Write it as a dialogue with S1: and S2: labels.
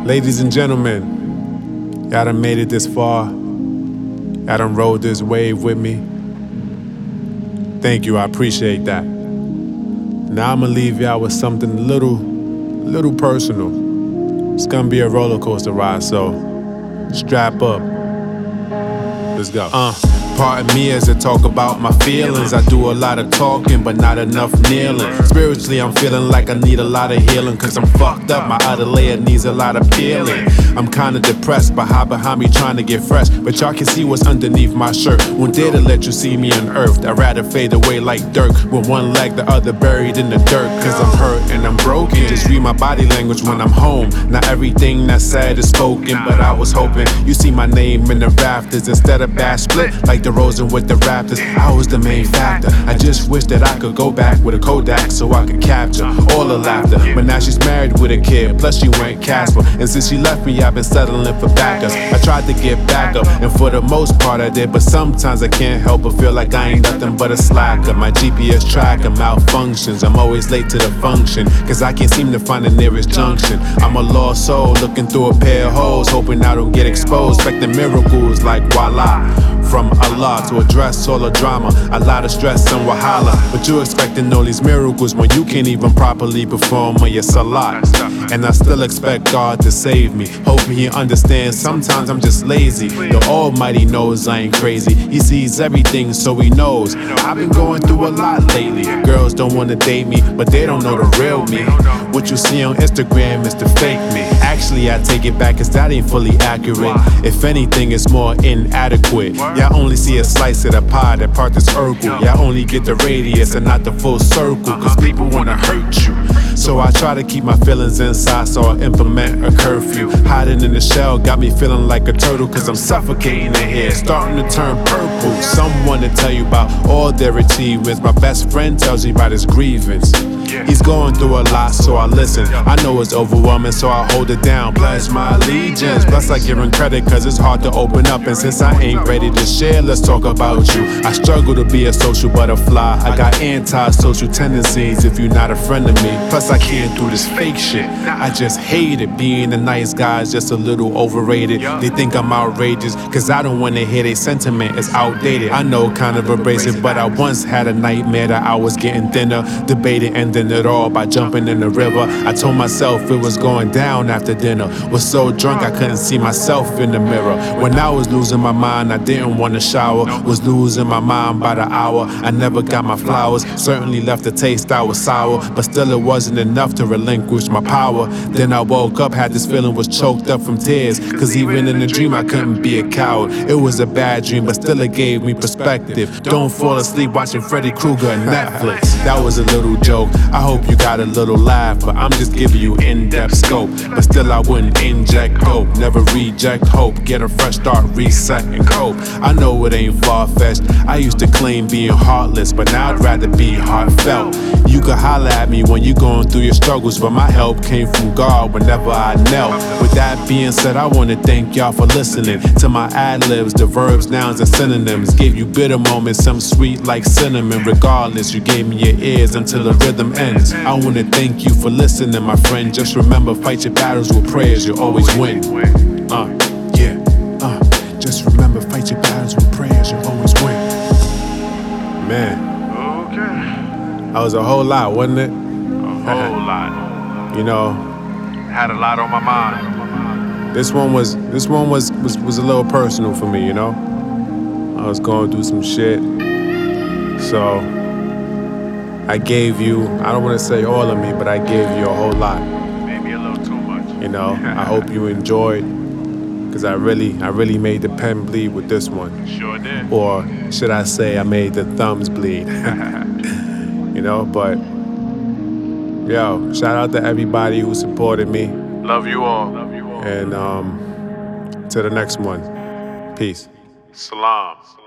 S1: Ladies and gentlemen, y'all done made it this far. Y'all done rode this wave with me. Thank you, I appreciate that. Now I'ma leave y'all with something a little personal. It's gonna be a roller coaster ride, so strap up. Let's go. Pardon me as I talk about my feelings. I do a lot of talking, but not enough kneeling. Spiritually, I'm feeling like I need a lot of healing, cause I'm fucked up, my outer layer needs a lot of peeling. I'm kinda depressed, but hide behind me trying to get fresh. But y'all can see what's underneath my shirt. Won't dare to let you see me unearthed. I'd rather fade away like dirt, with one leg, the other buried in the dirt. Cause I'm hurt and I'm broken. Just read my body language when I'm home. Not everything that's said is spoken, but I was hoping you see my name in the rafters instead of bad split like the Rosen with the Raptors. I was the main factor. I just wish that I could go back with a Kodak so I could capture all the laughter. But now she's married with a kid, plus she went Casper. And since she left me, I've been settling for backups. I tried to get back up, and for the most part I did, but sometimes I can't help but feel like I ain't nothing but a slacker. My GPS tracker malfunctions. I'm always late to the function, cause I can't seem to find the nearest junction. I'm a lost soul looking through a pair of holes, hoping I don't get exposed. Expecting miracles like voila from Allah to address all the drama, a lot of stress and wahala. But you expecting all these miracles when you can't even properly perform on your salat. And I still expect God to save me, hoping He understands sometimes I'm just lazy. The Almighty knows I ain't crazy, He sees everything so He knows I've been going through a lot lately. Girls don't wanna date me, but they don't know the real me. What you see on Instagram is the fake me. Actually I take it back, cause that ain't fully accurate. If anything, it's more inadequate. Y'all only see a slice of the pie, that part that's Urkel. Y'all only get the radius and not the full circle, cause people wanna hurt you. So I try to keep my feelings inside, so I implement a curfew. Hiding in the shell got me feeling like a turtle, cause I'm suffocating in here, starting to turn purple. Someone to tell you about all their achievements. My best friend tells me about his grievance. He's going through a lot, so I listen. I know it's overwhelming, so I hold it down. Pledge my allegiance, plus I give him credit, cause it's hard to open up. And since I ain't ready to share, let's talk about you. I struggle to be a social butterfly. I got anti-social tendencies if you're not a friend of me. Plus I can't do this fake shit. I just hate it. Being a nice guy is just a little overrated. They think I'm outrageous, cause I don't wanna hear their sentiment, it's outdated. I know, kind of abrasive, but I once had a nightmare that I was getting thinner, debating ending it all by jumping in the river. I told myself it was going down after dinner. Was so drunk I couldn't see myself in the mirror. When I was losing my mind, I didn't want to shower. Was losing my mind by the hour. I never got my flowers, certainly left a taste that was sour, but still it wasn't enough to relinquish my power. Then I woke up, had this feeling, was choked up from tears, cause even in a dream I couldn't be a coward. It was a bad dream, but still it gave me perspective. Don't fall asleep watching Freddy Krueger on Netflix. That was a little joke, I hope you got a little laugh, but I'm just giving you in-depth scope. But still I wouldn't inject hope, never reject hope. Get a fresh start, reset and cope. I know it ain't far-fetched, I used to claim being heartless, but now I'd rather be heartfelt. You could holler at me when you're going through your struggles, but my help came from God whenever I knelt. With that being said, I wanna thank y'all for listening to my ad-libs, the verbs, nouns, and synonyms. Gave you bitter moments, some sweet like cinnamon. Regardless, you gave me your ears until the rhythm ends. I wanna thank you for listening, my friend. Just remember, fight your battles with prayers, you always win. Just remember, fight your battles with prayers, you always win. Man. That was a whole lot, wasn't it?
S2: A whole lot.
S1: You know,
S2: had a lot on my mind.
S1: This one was a little personal for me, you know? I was going through some shit. So I gave you, I don't want to say all of me, but I gave you a whole lot.
S2: Maybe a little too much.
S1: You know, I hope you enjoyed, because I really made the pen bleed with this one.
S2: Sure did.
S1: Or should I say I made the thumbs bleed. You know, but yo, shout out to everybody who supported me.
S2: Love you all.
S1: And to the next one. Peace.
S2: Salam.